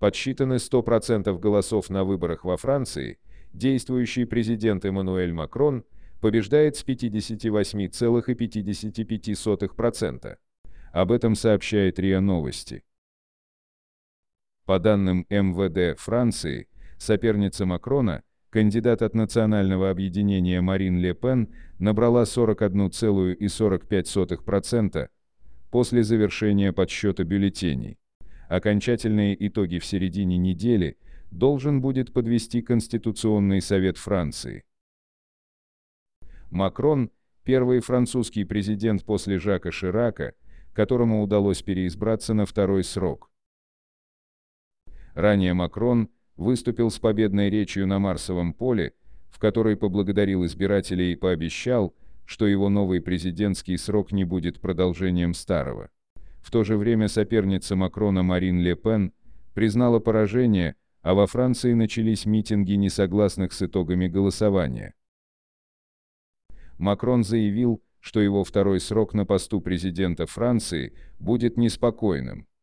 Подсчитаны 100% голосов на выборах во Франции, действующий президент Эммануэль Макрон побеждает с 58,55%. Об этом сообщает РИА Новости. По данным МВД Франции, соперница Макрона, кандидат от национального объединения Марин Ле Пен, набрала 41,45% после завершения подсчета бюллетеней. Окончательные итоги в середине недели должен будет подвести Конституционный совет Франции. Макрон – первый французский президент после Жака Ширака, которому удалось переизбраться на второй срок. Ранее Макрон выступил с победной речью на Марсовом поле, в которой поблагодарил избирателей и пообещал, что его новый президентский срок не будет продолжением старого. В то же время соперница Макрона Марин Ле Пен признала поражение, а во Франции начались митинги несогласных с итогами голосования. Макрон заявил, что его второй срок на посту президента Франции будет неспокойным.